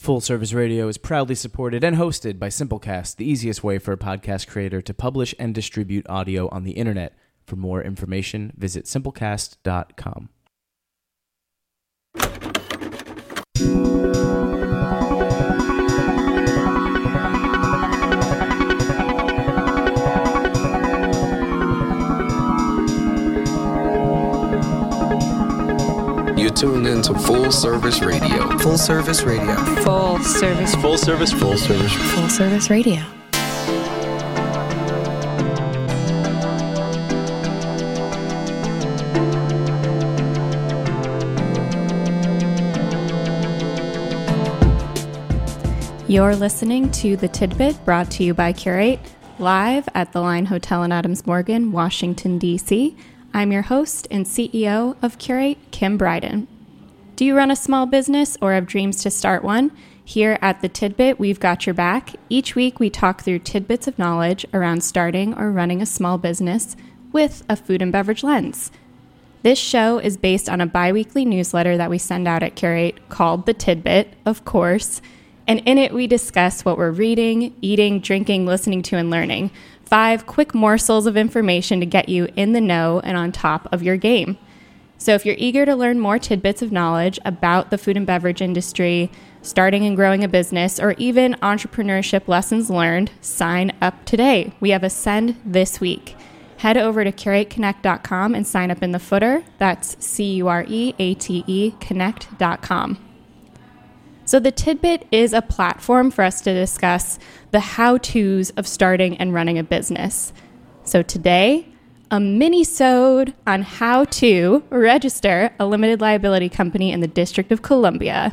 Full Service Radio is proudly supported and hosted by Simplecast, the easiest way for a podcast creator to publish and distribute audio on the internet. For more information, visit simplecast.com. You tune into Full Service Radio. Full Service Radio. Full Service. Full Service. Full Service. Full Service Radio. You're listening to The Tidbit, brought to you by Curate, live at the Line Hotel in Adams Morgan, Washington, D.C. I'm your host and CEO of Curate, Kim Bryden. Do you run a small business or have dreams to start one? Here at The Tidbit, we've got your back. Each week, we talk through tidbits of knowledge around starting or running a small business with a food and beverage lens. This show is based on a bi-weekly newsletter that we send out at Curate called The Tidbit, of course. And in it, we discuss what we're reading, eating, drinking, listening to, and learning. 5 quick morsels of information to get you in the know and on top of your game. So if you're eager to learn more tidbits of knowledge about the food and beverage industry, starting and growing a business, or even entrepreneurship lessons learned, sign up today. We have a send this week. Head over to curateconnect.com and sign up in the footer. That's CUREATE connect.com. So The Tidbit is a platform for us to discuss the how-tos of starting and running a business. So today, a mini-sode on how to register a limited liability company in the District of Columbia.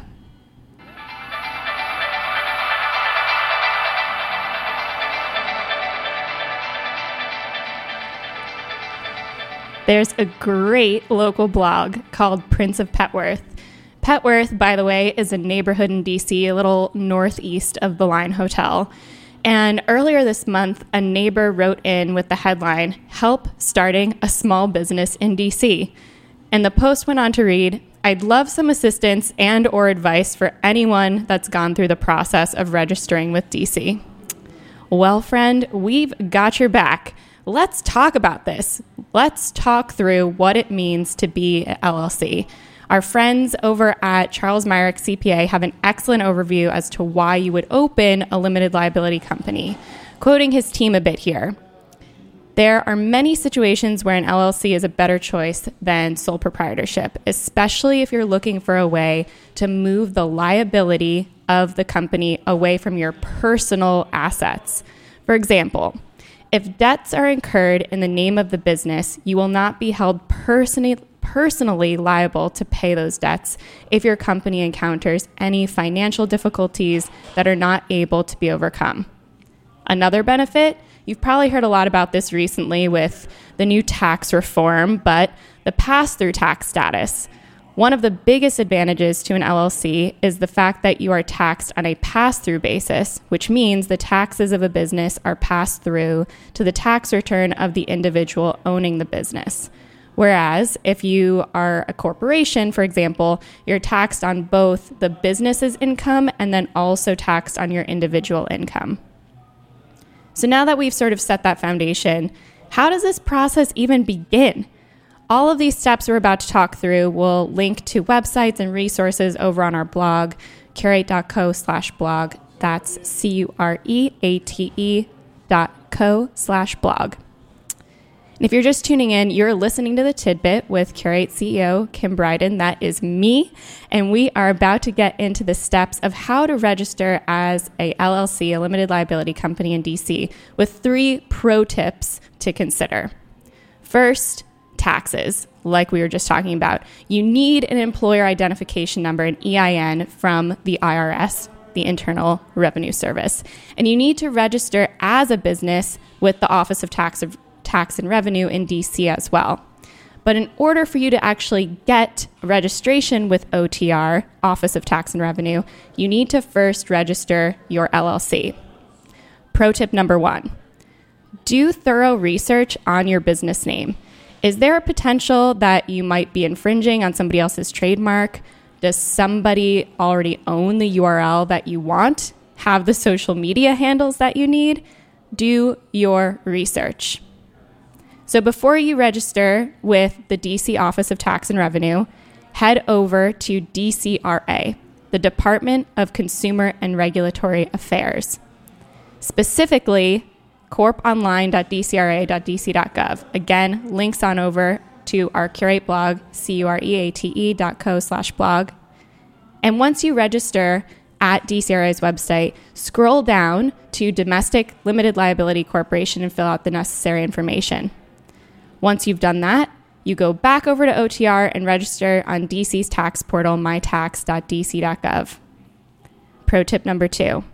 There's a great local blog called Prince of Petworth. Petworth, by the way, is a neighborhood in D.C., a little northeast of the Line Hotel. And earlier this month, a neighbor wrote in with the headline, "Help Starting a Small Business in D.C." And the post went on to read, "I'd love some assistance and or advice for anyone that's gone through the process of registering with D.C." Well, friend, we've got your back. Let's talk about this. Let's talk through what it means to be an LLC. Our friends over at Charles Myrick CPA have an excellent overview as to why you would open a limited liability company. Quoting his team a bit here, "There are many situations where an LLC is a better choice than sole proprietorship, especially if you're looking for a way to move the liability of the company away from your personal assets. For example, if debts are incurred in the name of the business, you will not be held personally liable to pay those debts if your company encounters any financial difficulties that are not able to be overcome." Another benefit, you've probably heard a lot about this recently with the new tax reform, but the pass-through tax status. One of the biggest advantages to an LLC is the fact that you are taxed on a pass-through basis, which means the taxes of a business are passed through to the tax return of the individual owning the business. Whereas if you are a corporation, for example, you're taxed on both the business's income and then also taxed on your individual income. So now that we've sort of set that foundation, how does this process even begin? All of these steps we're about to talk through will link to websites and resources over on our blog, curate.co/blog. That's CUREATE.co/blog. And if you're just tuning in, you're listening to The Tidbit with Curate CEO Kim Bryden. That is me. And we are about to get into the steps of how to register as a LLC, a limited liability company in DC, with 3 pro tips to consider. First, taxes, like we were just talking about. You need an employer identification number, an EIN, from the IRS, the Internal Revenue Service. And you need to register as a business with the Office of Tax and Revenue in DC as well. But in order for you to actually get registration with OTR, Office of Tax and Revenue, you need to first register your LLC. Pro tip number 1, do thorough research on your business name. Is there a potential that you might be infringing on somebody else's trademark? Does somebody already own the URL that you want? Have the social media handles that you need? Do your research. So before you register with the DC Office of Tax and Revenue, head over to DCRA, the Department of Consumer and Regulatory Affairs. Specifically, corponline.dcra.dc.gov. Again, links on over to our Curate blog, cureate.co/blog. And once you register at DCRA's website, scroll down to Domestic Limited Liability Corporation and fill out the necessary information. Once you've done that, you go back over to OTR and register on DC's tax portal, mytax.dc.gov. Pro tip number 2,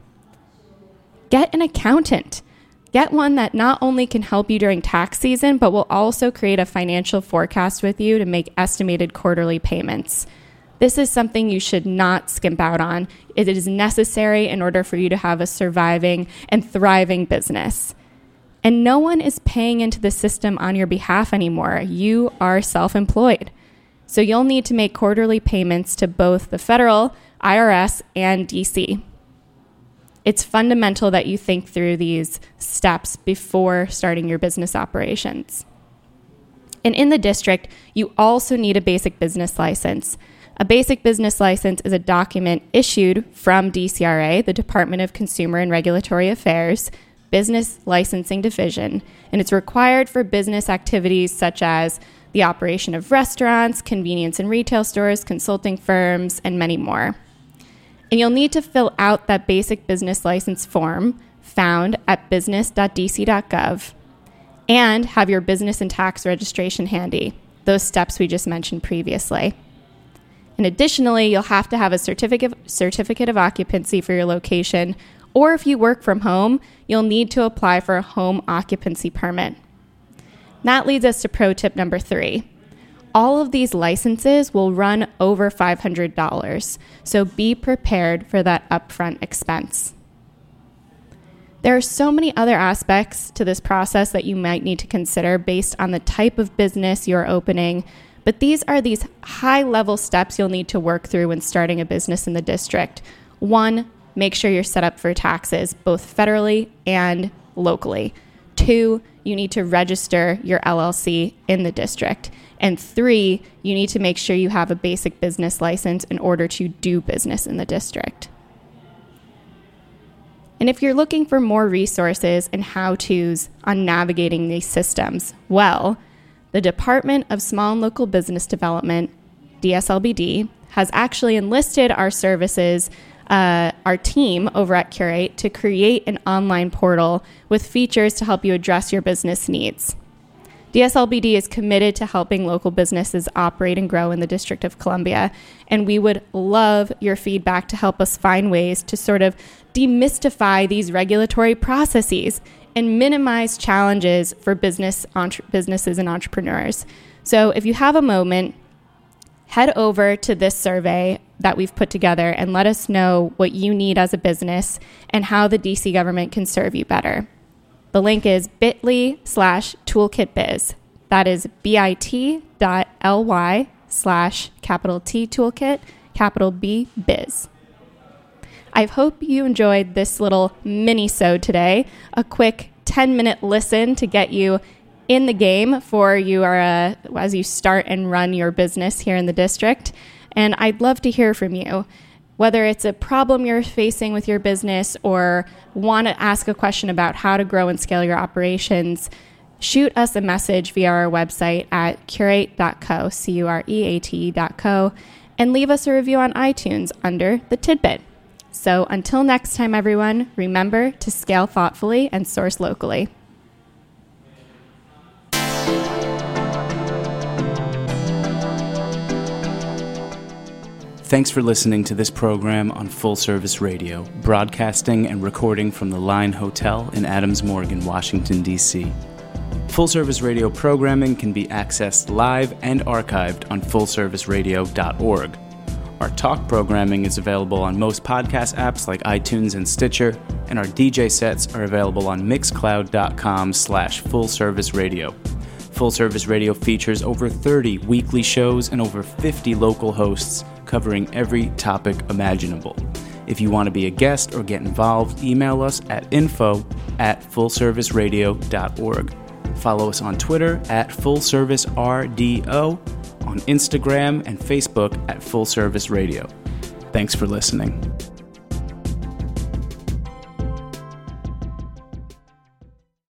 get an accountant. Get one that not only can help you during tax season, but will also create a financial forecast with you to make estimated quarterly payments. This is something you should not skimp out on. It is necessary in order for you to have a surviving and thriving business. And no one is paying into the system on your behalf anymore. You are self-employed. So you'll need to make quarterly payments to both the federal, IRS, and DC. It's fundamental that you think through these steps before starting your business operations. And in the district, you also need a basic business license. A basic business license is a document issued from DCRA, the Department of Consumer and Regulatory Affairs, Business Licensing Division, and it's required for business activities such as the operation of restaurants, convenience and retail stores, consulting firms, and many more. And you'll need to fill out that basic business license form found at business.dc.gov and have your business and tax registration handy, those steps we just mentioned previously. And additionally, you'll have to have a certificate of occupancy for your location, or if you work from home, you'll need to apply for a home occupancy permit. That leads us to pro tip number 3. All of these licenses will run over $500, so be prepared for that upfront expense. There are so many other aspects to this process that you might need to consider based on the type of business you're opening, but these are these high-level steps you'll need to work through when starting a business in the district. 1, make sure you're set up for taxes, both federally and locally. 2, you need to register your LLC in the district. And 3, you need to make sure you have a basic business license in order to do business in the district. And if you're looking for more resources and how-tos on navigating these systems, well, the Department of Small and Local Business Development, DSLBD, has actually enlisted our services, our team over at Curate, to create an online portal with features to help you address your business needs. DSLBD is committed to helping local businesses operate and grow in the District of Columbia, and we would love your feedback to help us find ways to sort of demystify these regulatory processes and minimize challenges for businesses and entrepreneurs. So if you have a moment, head over to this survey that we've put together and let us know what you need as a business and how the DC government can serve you better. The link is bit.ly/toolkitbiz. That is bit.ly/T toolkit, B biz. I hope you enjoyed this little mini-sode today, a quick 10-minute listen to get you in the game for you as you start and run your business here in the district. And I'd love to hear from you. Whether it's a problem you're facing with your business or want to ask a question about how to grow and scale your operations, shoot us a message via our website at curate.co, cureate.co, and leave us a review on iTunes under The Tidbit. So until next time, everyone, remember to scale thoughtfully and source locally. Thanks for listening to this program on Full Service Radio, broadcasting and recording from the Line Hotel in Adams Morgan, Washington, D.C. Full Service Radio programming can be accessed live and archived on fullserviceradio.org. Our talk programming is available on most podcast apps like iTunes and Stitcher, and our DJ sets are available on mixcloud.com/fullserviceradio. Full Service Radio features over 30 weekly shows and over 50 local hosts covering every topic imaginable. If you want to be a guest or get involved, email us at info@fullserviceradio.org. Follow us on Twitter at FullServiceRDO, on Instagram and Facebook at Full Service Radio. Thanks for listening.